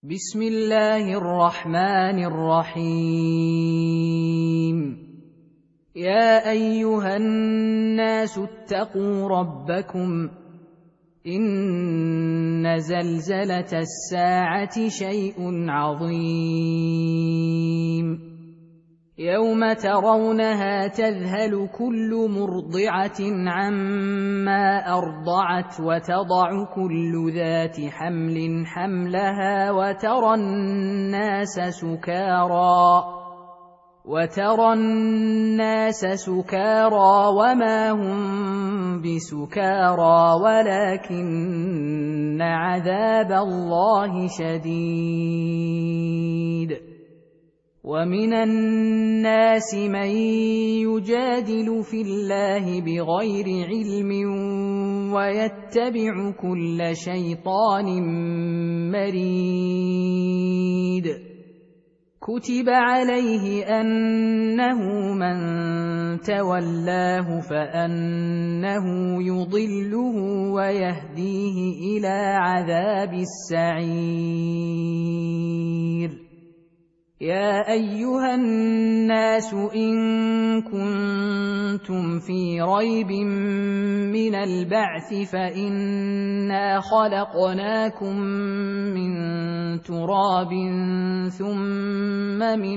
بسم الله الرحمن الرحيم. يا أيها الناس اتقوا ربكم، إن زلزلة الساعة شيء عظيم، يوم ترونها تذهل كل مرضعة عما أرضعت وتضع كل ذات حمل حملها وترى الناس سكارى وما هم بسكارى ولكن عذاب الله شديد. ومن الناس من يجادل في الله بغير علم ويتبع كل شيطان مريد. كتب عليه أنه من تولاه فأنه يضله ويهديه إلى عذاب السعير. يا أيها الناس إن كنتم في ريب من البعث فإنا خلقناكم من تراب ثم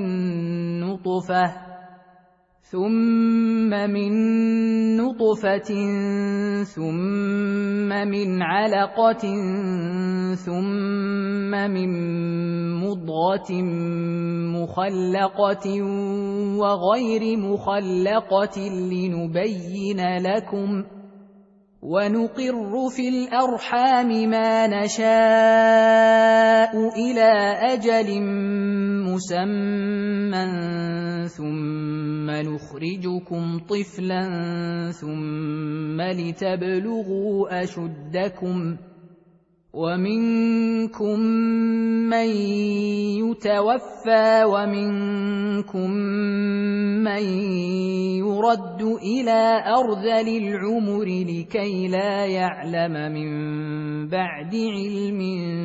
من نطفة ثم من علقة ثم من مضغة مخلقة وغير مخلقة لنبين لكم، ونقر في الأرحام ما نشاء إلى أجل مسمى ثم نخرجكم طفلا ثم لتبلغوا أشدكم، ومنكم من يتوفى ومنكم من يرد إلى أرذل العمر لكي لا يعلم من بعد علم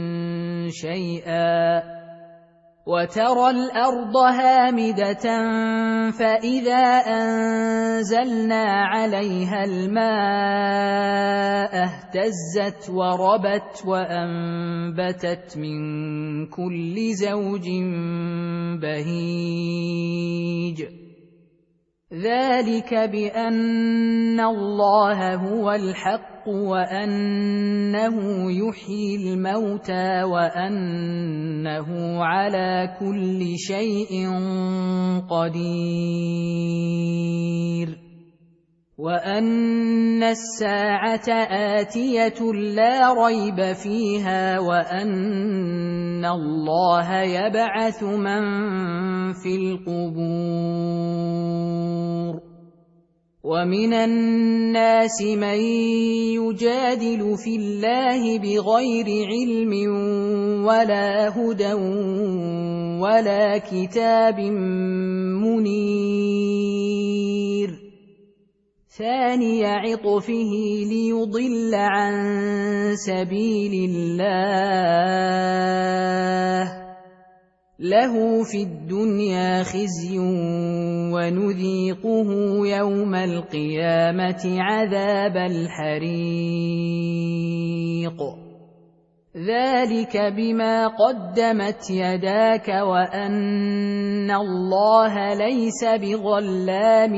شيئا. وترى الأرض هامدة فإذا أنزلنا عليها الماء اهتزت وربت وأنبتت من كل زوج بهيج. ذلك بأن الله هو الحق وأنه يحيي الموتى وأنه على كل شيء قدير، وأن الساعة آتية لا ريب فيها وأن الله يبعث من في القبور. ومن الناس من يجادل في الله بغير علم ولا هدى ولا كتاب منير. ثاني عطفه ليضل عن سبيل الله، له في الدنيا خزي ونذيقه يوم القيامة عذاب الحريق. ذلك بما قدمت يداك وأن الله ليس بظلام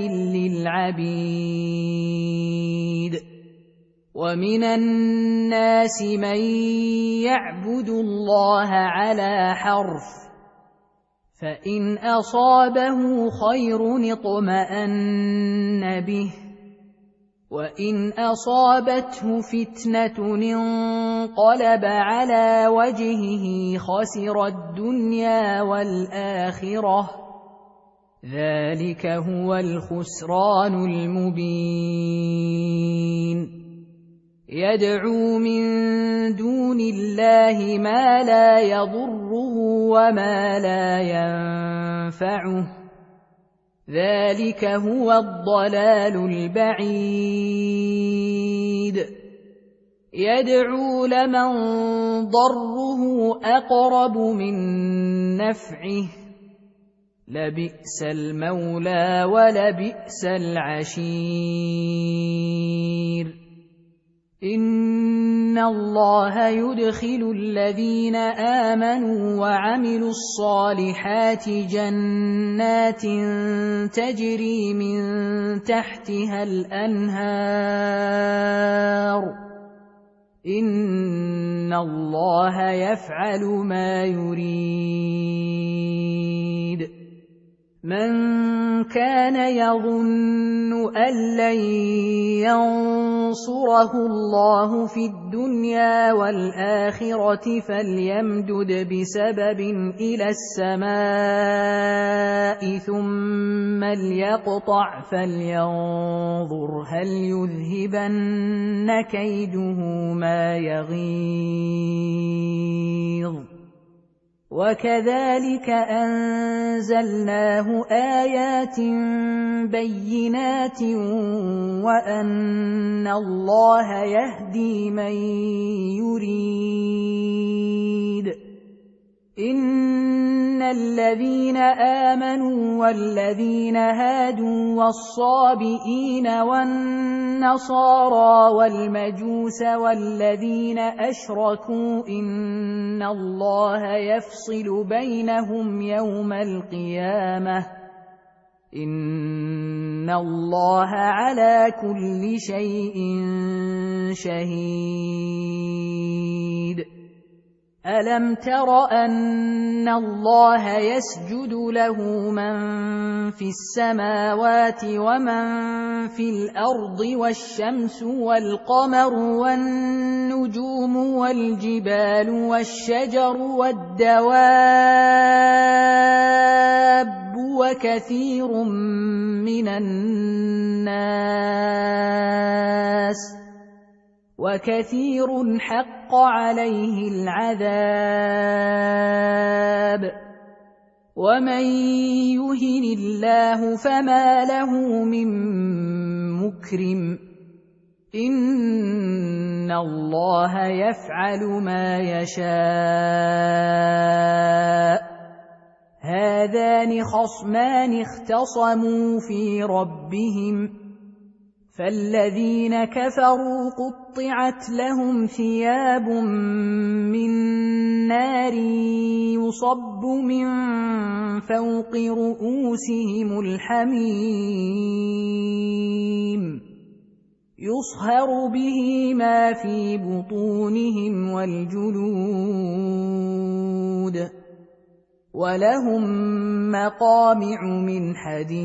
للعبيد. ومن الناس من يعبد الله على حرف، فإن أصابه خير اطمأن به، وإن أصابته فتنة انقلب على وجهه خسر الدنيا والآخرة. ذلك هو الخسران المبين. يدعو من دون الله ما لا يضره وما لا ينفعه، ذلك هو الضلال البعيد. يدعو لمن ضره أقرب من نفعه لبئس المولى ولبئس العشير إن الله يدخل الذين آمنوا وعملوا الصالحات جنات تجري من تحتها الأنهار إن الله يفعل ما يريد من كان يظن أن لن ينصره الله في الدنيا والآخرة فليمدد بسبب إلى السماء ثم ليقطع فلينظر هل يذهبن كيده ما يغيظ وكذلك أنزلناه آيات بينات وأن الله يهدي من يريد إن الذين آمنوا والذين هادوا والصابئين والنصارى والمجوس والذين أشركوا إن الله يفصل بينهم يوم القيامة إن الله على كل شيء شهيد ألم تر أن الله يسجد له من في السماوات ومن في الأرض والشمس والقمر والنجوم والجبال والشجر والدواب وكثير من الناس وكثير حق عليه العذاب ومن يهن الله فما له من مكرم إن الله يفعل ما يشاء هذان خصمان اختصموا في ربهم فالذين كفروا قطعت لهم ثياب من نار يصب من فوق رؤوسهم الحميم يصهر به ما في بطونهم والجلود ولهم مقامع من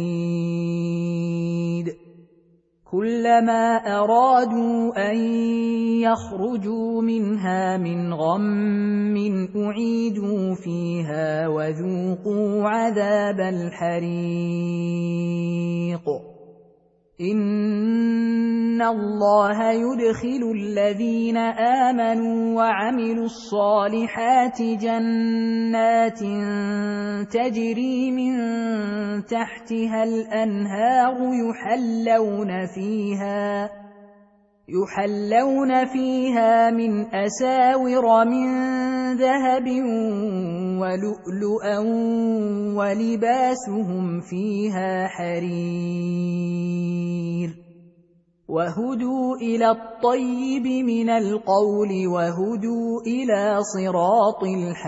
حديد كلما أرادوا أن يخرجوا منها من غم أعيدوا فيها وذوقوا عذاب الحريق إن الله يدخل الذين آمنوا وعملوا الصالحات جنات تجري من تحتها الأنهار يحلون فيها من أساور من ذهب ولؤلؤا ولباسهم فيها حرير وهدوا إلى الطيب من القول وهدوا إلى صراط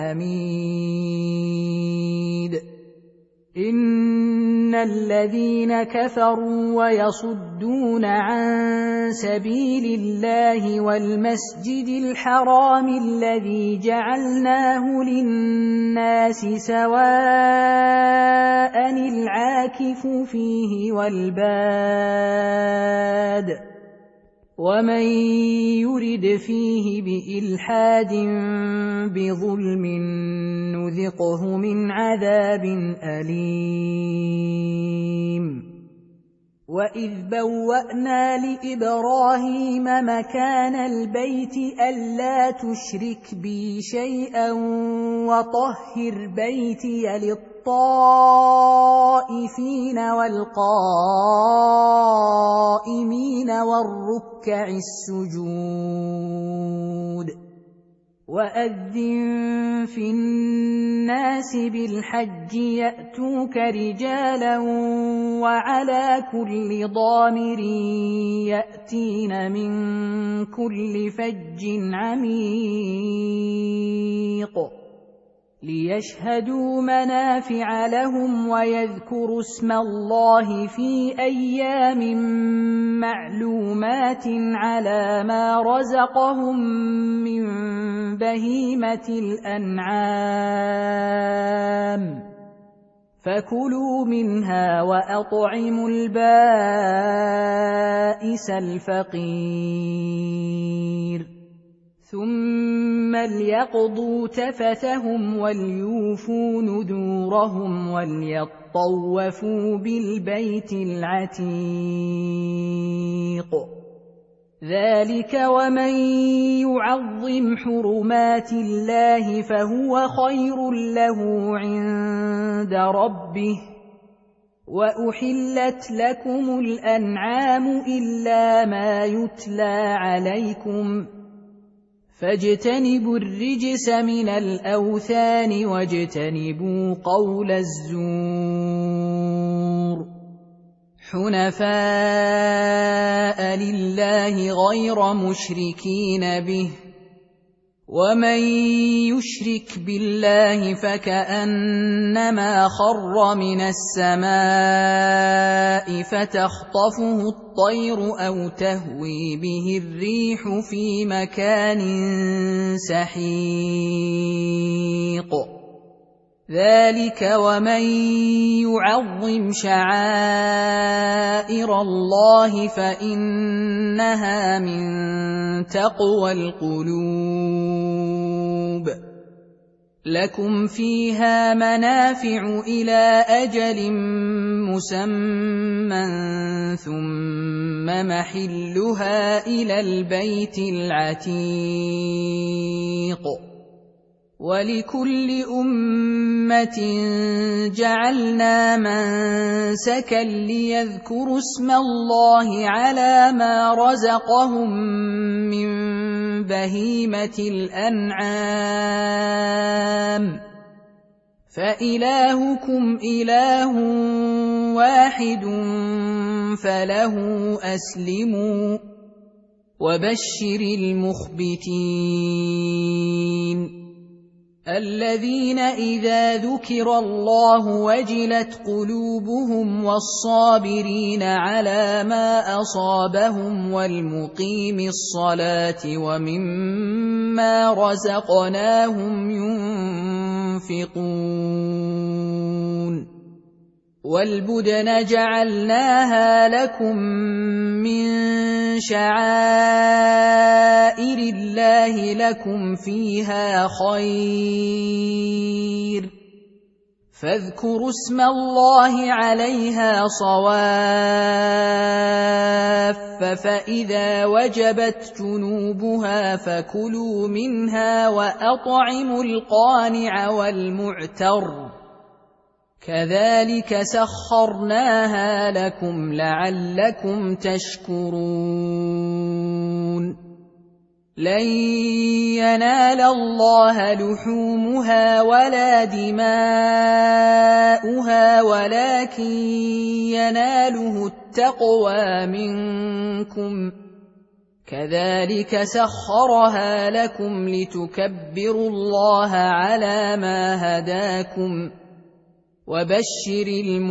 الحميد إن الذين كفروا ويصدون عن سبيل الله والمسجد الحرام الذي جعلناه للناس سواء العاكف فيه والباد ومن يرد فيه بإلحاد بظلم نذقه من عذاب أليم وإذ بوأنا لإبراهيم مكان البيت ألا تشرك بي شيئا وطهر بيتي للطائفين والقائمين والركع السجود وأذن في الناس بالحج يأتوك رجالا وعلى كل ضامر يأتين من كل فج عميق ليشهدوا منافع لهم ويذكروا اسم الله في أيام معلومات على ما رزقهم من بهيمة الأنعام فكلوا منها وأطعموا البائس الفقير ثم ليقضوا تفثهم وليوفوا نذورهم وليطوفوا بالبيت العتيق ذلك ومن يعظم حرمات الله فهو خير له عند ربه وأحلت لكم الأنعام إلا ما يتلى عليكم فاجتنبوا الرجس من الأوثان واجتنبوا قول الزور حنفاء لله غير مشركين به ومن يشرك بالله فكأنما خر من السماء فتخطفه الطير أو تهوي به الريح في مكان سحيق ذلك ومن يعظم شعائر الله فإنها من تقوى القلوب لكم فيها منافع إلى أجل مسمى ثم محلها إلى البيت العتيق ولكل أمة جعلنا منسكا ليذكروا اسم الله على ما رزقهم من بهيمة الأنعام فإلهكم إله واحد فله أسلموا وبشر المخبتين الذين إذا ذكر الله وجلت قلوبهم والصابرين على ما أصابهم والمقيم الصلاة ومما رزقناهم ينفقون والبدن جعلناها لكم من شعائر الله لكم فيها خير فاذكروا اسم الله عليها صواف فإذا وجبت جنوبها فكلوا منها وأطعموا القانع والمعتر كذلك سخرناها لكم لعلكم تشكرون لن ينال الله لحومها ولا دماؤها ولكن يناله التقوى منكم كذلك سخرها لكم لتكبروا الله على ما هداكم وبشر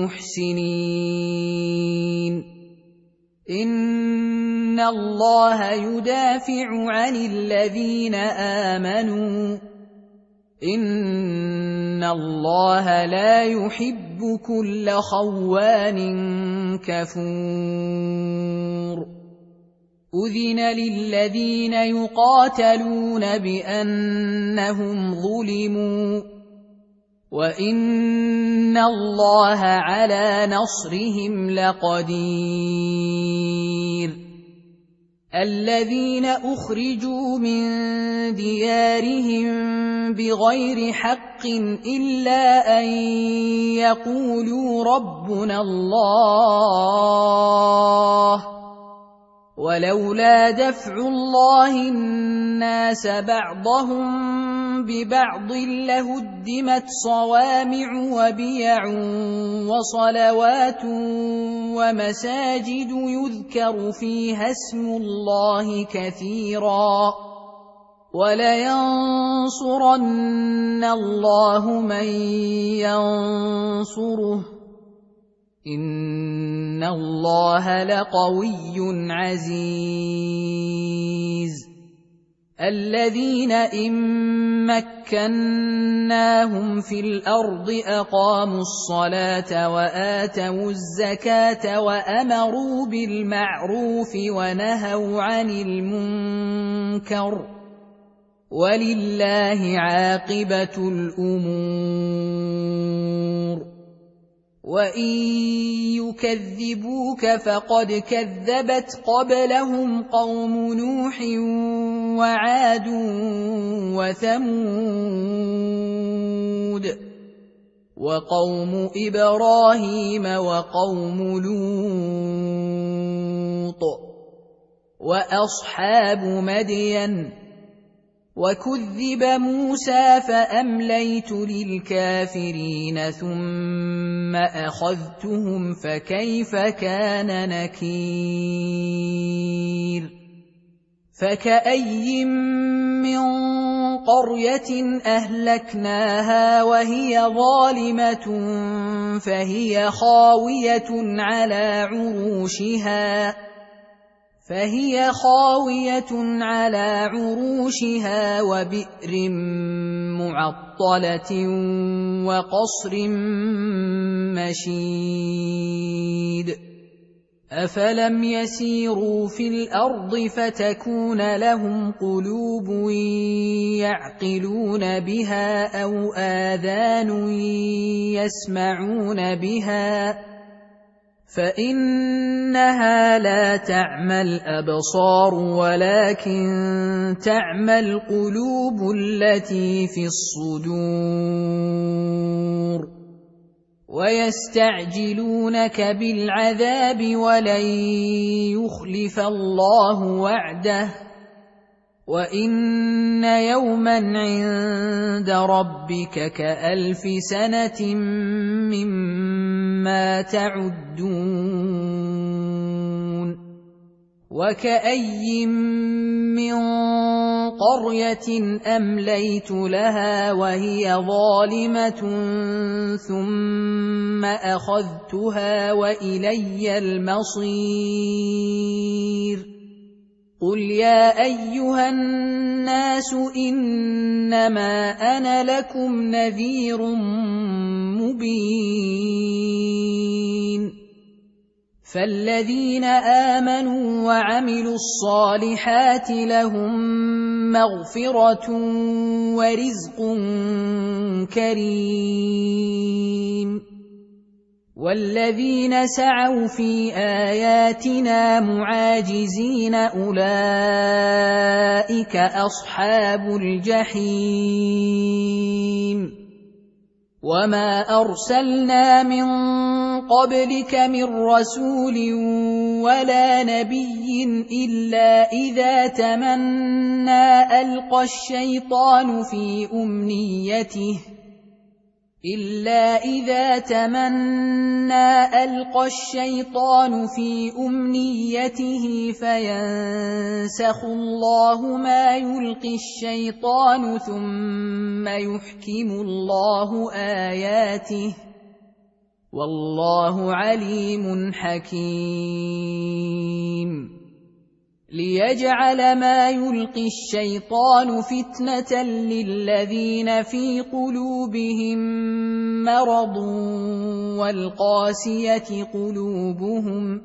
المحسنين إن الله يدافع عن الذين آمنوا إن الله لا يحب كل خوان كفور أذن للذين يقاتلون بأنهم ظلموا وَإِنَّ اللَّهَ عَلَى نَصْرِهِمْ لَقَدِيرٌ الَّذِينَ أُخْرِجُوا مِنْ دِيَارِهِمْ بِغَيْرِ حَقٍّ إِلَّا أَنْ يَقُولُوا رَبُّنَا اللَّهُ وَلَوْلَا دَفْعُ اللَّهِ النَّاسَ بَعْضَهُمْ بِبَعْضٍ لَهُدِّمَتْ صَوَامِعُ وَبِيَعٌ وَصَلَوَاتٌ وَمَسَاجِدُ يُذْكَرُ فِيهَا اسْمُ اللَّهِ كَثِيرًا وَلَيَنصُرَنَّ اللَّهُ مَن يَنصُرُهُ إِنَّ اللَّهَ لَقَوِيٌّ عَزِيزٌ الَّذِينَ إِن مَّكَّنَّاهُمْ فِي الْأَرْضِ أَقَامُوا الصَّلَاةَ وَآتَوُا الزَّكَاةَ وَأَمَرُوا بِالْمَعْرُوفِ وَنَهَوْا عَنِ الْمُنكَرِ وَلِلَّهِ عَاقِبَةُ الْأُمُورِ وَإِن يُكَذِّبُوكَ فَقَدْ كَذَّبَتْ قَبْلَهُمْ قَوْمُ نُوحٍ وَعَادٌ وَثَمُودُ وَقَوْمُ إِبْرَاهِيمَ وَقَوْمُ لُوطٍ وَأَصْحَابُ مَدْيَنَ وَكُذِّبَ مُوسَى فَأَمْلَيْتُ لِلْكَافِرِينَ ثُمَّ أَخَذْتُهُمْ فَكَيْفَ كَانَ نَكِيرِ فَكَأَيٍّ مِّن قَرْيَةٍ أَهْلَكْنَاهَا وَهِيَ ظَالِمَةٌ فَهِيَ خَاوِيَةٌ عَلَى عُرُوشِهَا وَبِئْرٍ مُّعَطَّلَةٍ وَقَصْرٍ مَّشِيدٍ أَفَلَمْ يَسِيرُوا فِي الْأَرْضِ فَتَكُونَ لَهُمْ قُلُوبٌ يَعْقِلُونَ بِهَا أَوْ آذَانٌ يَسْمَعُونَ بِهَا فَإِنَّهَا لَا تَعْمَى الْأَبْصَارُ وَلَكِن تَعْمَى الْقُلُوبُ الَّتِي فِي الصُّدُورِ وَيَسْتَعْجِلُونَكَ بِالْعَذَابِ وَلَن يُخْلِفَ اللَّهُ وَعْدَهُ وَإِنَّ يَوْمًا عِندَ رَبِّكَ كَأَلْفِ سَنَةٍ مِّمَّا تَعُدُّونَ وَكَأَيٍّن مِّن قَرْيَةٍ أَمْلَيْتُ لَهَا وَهِيَ ظَالِمَةٌ ثُمَّ أَخَذْتُهَا وَإِلَيَّ الْمَصِيرُ قُلْ يَا أَيُّهَا النَّاسُ إِنَّمَا أَنَا لَكُمْ نَذِيرٌ مُبِينٌ فَالَّذِينَ آمَنُوا وَعَمِلُوا الصَّالِحَاتِ لَهُم مَّغْفِرَةٌ وَرِزْقٌ كَرِيمٌ وَالَّذِينَ سَعَوْا فِي آيَاتِنَا مُعَاجِزِينَ أُولَئِكَ أَصْحَابُ الْجَحِيمِ وَمَا أَرْسَلْنَا مِن قَبْلِكَ مِن رَّسُولٍ وَلَا نَبِيٍّ إِلَّا إِذَا تَمَنَّىٰ أَلْقَى الشَّيْطَانُ فِي أُمْنِيَّتِهِ فَيَنسَخُ اللَّهُ مَا يُلْقِي الشَّيْطَانُ ثُمَّ يُحْكِمُ اللَّهُ آيَاتِهِ وَاللَّهُ عَلِيمٌ حَكِيمٌ لِيَجْعَلَ مَا يُلْقِي الشَّيْطَانُ فِتْنَةً لِّلَّذِينَ فِي قُلُوبِهِم مَّرَضٌ وَالْقَاسِيَةِ قُلُوبُهُمْ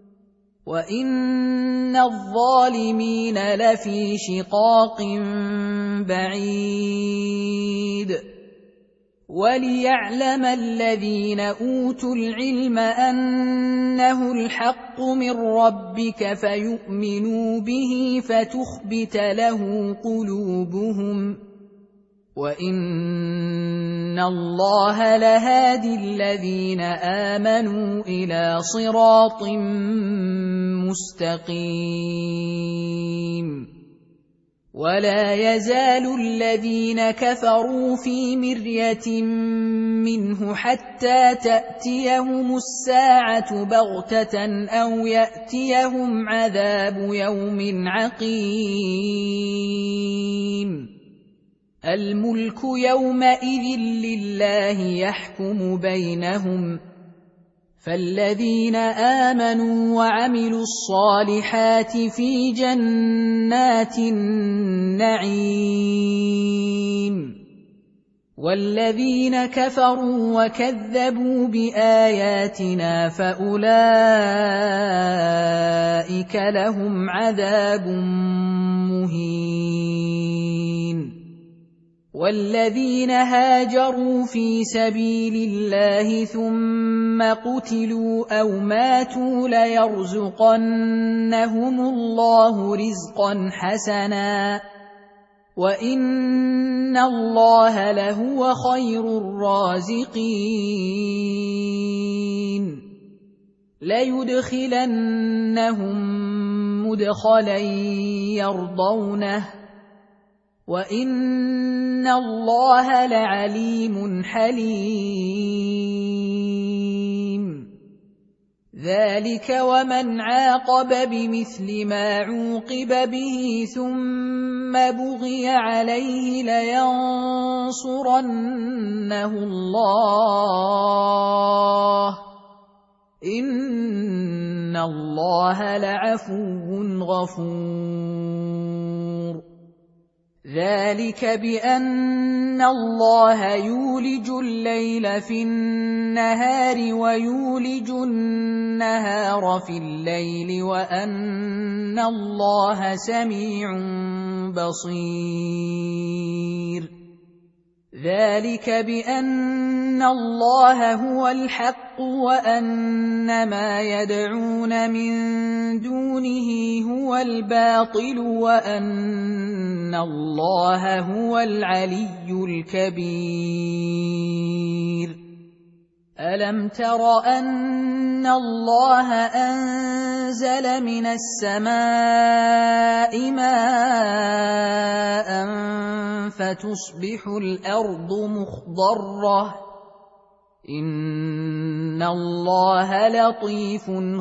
وَإِنَّ الظَّالِمِينَ لَفِي شِقَاقٍ بَعِيدٍ وَلِيَعْلَمَ الَّذِينَ أُوتُوا الْعِلْمَ أَنَّهُ الْحَقُّ مِنْ رَبِّكَ فَيُؤْمِنُوا بِهِ فَتُخْبِتَ لَهُ قُلُوبُهُمْ وَإِنَّ اللَّهَ لَهَادِي الَّذِينَ آمَنُوا إِلَى صِرَاطٍ مُسْتَقِيمٍ وَلَا يَزَالُ الَّذِينَ كَفَرُوا فِي مِرْيَةٍ مِّنْهُ حَتَّى تَأْتِيَهُمُ السَّاعَةُ بَغْتَةً أَوْ يَأْتِيَهُمْ عَذَابُ يَوْمٍ عَقِيمٍ الْمُلْكُ يَوْمَئِذٍ لِّلَّهِ يَحْكُمُ بَيْنَهُمْ فَالَّذِينَ آمَنُوا وَعَمِلُوا الصَّالِحَاتِ فِي جَنَّاتِ النَّعِيمِ وَالَّذِينَ كَفَرُوا وَكَذَّبُوا بِآيَاتِنَا فَأُولَئِكَ لَهُمْ عَذَابٌ مُّهِينٌ وَالَّذِينَ هَاجَرُوا فِي سَبِيلِ اللَّهِ ثُمَّ قُتِلُوا أَوْ مَاتُوا لَيَرْزُقَنَّهُمُ اللَّهُ رِزْقًا حَسَنًا وَإِنَّ اللَّهَ لَهُوَ خَيْرُ الرَّازِقِينَ لَيُدْخِلَنَّهُم مُّدْخَلًا يَرْضَوْنَهُ وَإِنَّ اللَّهَ لَعَلِيمٌ حَلِيمٌ ذَلِكَ وَمَنْ عَاقَبَ بِمِثْلِ مَا عُوقِبَ بِهِ ثُمَّ بُغِيَ عَلَيْهِ لَيَنصُرَنَّهُ اللَّهُ إِنَّ اللَّهَ لَعَفُوٌّ غَفُورٌ ذَلِكَ بِأَنَّ اللَّهَ يُولِجُ اللَّيْلَ فِي النَّهَارِ وَيُولِجُ النَّهَارَ فِي اللَّيْلِ وَأَنَّ اللَّهَ سَمِيعٌ بَصِيرٌ ذَلِكَ بِأَنَّ اللَّهَ هُوَ الْحَقُّ وَأَنَّ مَا يَدْعُونَ مِن دُونِهِ هُوَ الْبَاطِلُ وَأَنَّ اللَّهَ هُوَ الْعَلِيُّ الْكَبِيرُ أَلَمْ تَرَ أَنَّ اللَّهَ أَنزَلَ مِنَ السَّمَاءِ مَاءً فَتُصْبِحُ الْأَرْضُ مُخْضَرَّةً إِنَّ اللَّهَ لَطِيفٌ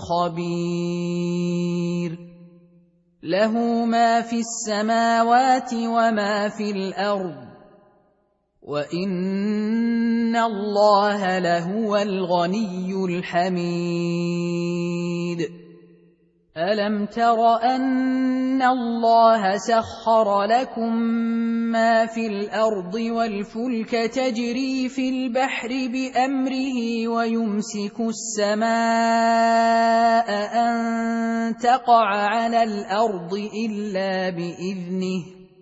خَبِيرٌ لَهُ مَا فِي السَّمَاوَاتِ وَمَا فِي الْأَرْضِ وَإِنَّ اللَّهَ لَهُوَ الْغَنِيُّ الْحَمِيدُ أَلَمْ تَرَ أَنَّ اللَّهَ سَخَّرَ لَكُم مَّا فِي الْأَرْضِ وَالْفُلْكَ تَجْرِي فِي الْبَحْرِ بِأَمْرِهِ وَيُمْسِكُ السَّمَاءَ أَن تَقَعَ عَلَى الْأَرْضِ إِلَّا بِإِذْنِهِ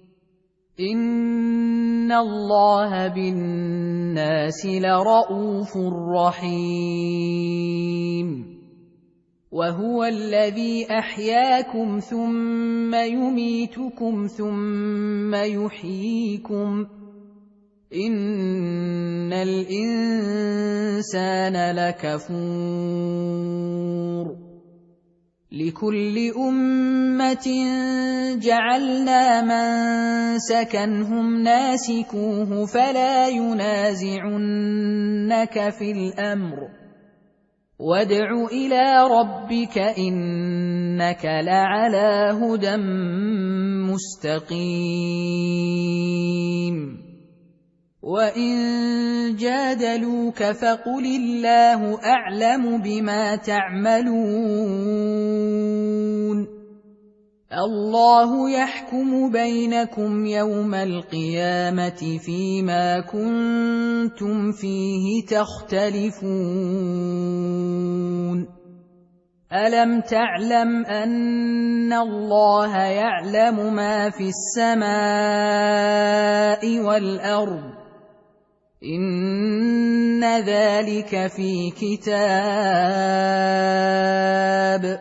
إِنَّ اللَّهَ بِالنَّاسِ لَرَءُوفٌ رَّحِيمٌ وَهُوَ الَّذِي أَحْيَاكُمْ ثُمَّ يُمِيتُكُمْ ثُمَّ يُحْيِيكُمْ إِنَّ الْإِنسَانَ لَكَفُورٌ لِكُلِّ أُمَّةٍ جَعَلْنَا مَنسَكًا هُمْ نَاسِكُوهُ فَلَا يُنَازِعُنَّكَ فِي الْأَمْرِ وَادْعُ إِلَىٰ رَبِّكَ إِنَّكَ لَعَلَىٰ هُدًى مُّسْتَقِيمٍ وَإِن جَادَلُوكَ فَقُلِ اللَّهُ أَعْلَمُ بِمَا تَعْمَلُونَ اللَّهُ يَحْكُمُ بَيْنَكُمْ يَوْمَ الْقِيَامَةِ فِيمَا كُنتُمْ فِيهِ تَخْتَلِفُونَ أَلَمْ تَعْلَمْ أَنَّ اللَّهَ يَعْلَمُ مَا فِي السَّمَاءِ وَالْأَرْضِ إن ذلك في كتاب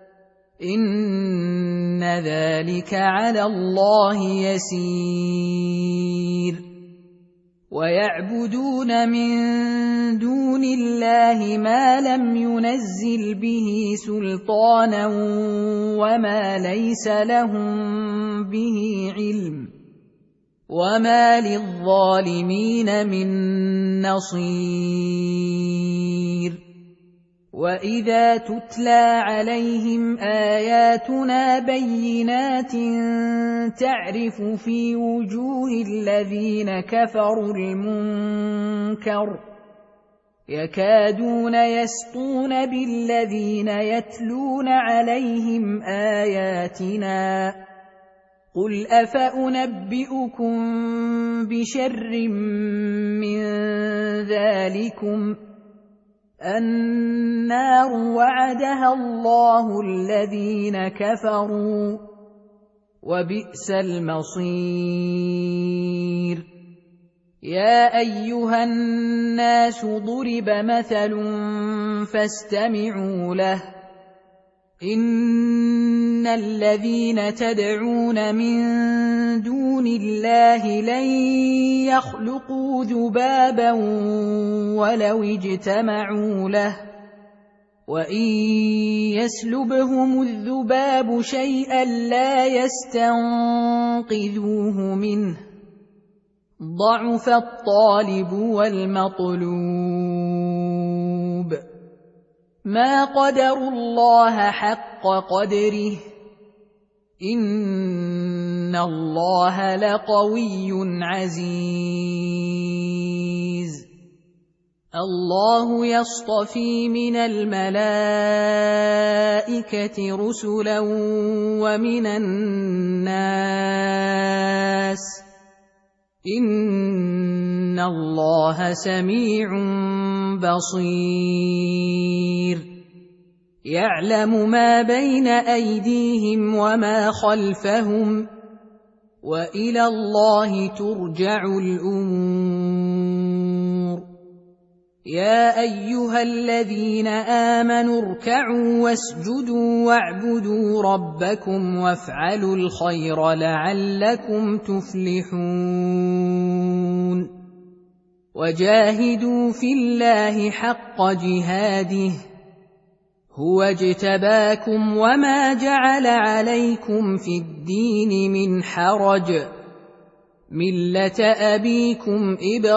إن ذلك على الله يسير ويعبدون من دون الله ما لم ينزل به سلطانا وما ليس لهم به علم وما للظالمين من نصير وإذا تتلى عليهم آياتنا بينات تعرف في وجوه الذين كفروا المنكر يكادون يسطون بالذين يتلون عليهم آياتنا قل أفأنبئكم بشر من ذلكم النار وعدها الله الذين كفروا وبئس المصير يا أيها الناس ضرب مثل فاستمعوا له إن الذين تدعون من دون الله لن يخلقوا ذبابا ولو اجتمعوا له وإن يسلبهم الذباب شيئا لا يستنقذوه منه ضعف الطالب والمطلوب ما قدروا الله حق قدره إن الله لقوي عزيز الله يصطفي من الملائكة رسلا ومن الناس إن الله سميع بصير يعلم ما بين أيديهم وما خلفهم وإلى الله ترجع الأمور يا أيها الذين آمنوا اركعوا واسجدوا واعبدوا ربكم وافعلوا الخير لعلكم تفلحون وجاهدوا في الله حق جهاده هو اجتباكم وما جعل عليكم في الدين من حرج ملة أبيكم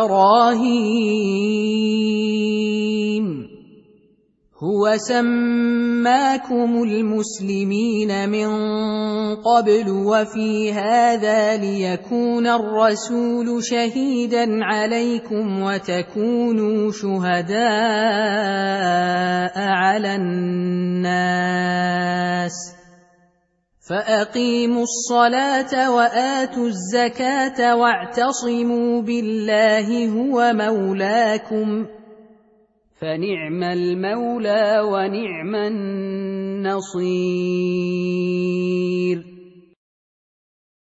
إبراهيم هو سماكم المسلمين من قبل وفي هذا ليكون الرسول شهيدا عليكم وتكونوا شهداء على الناس فأقيموا الصلاة وآتوا الزكاة واعتصموا بالله هو مولاكم فنعم المولى ونعم النصير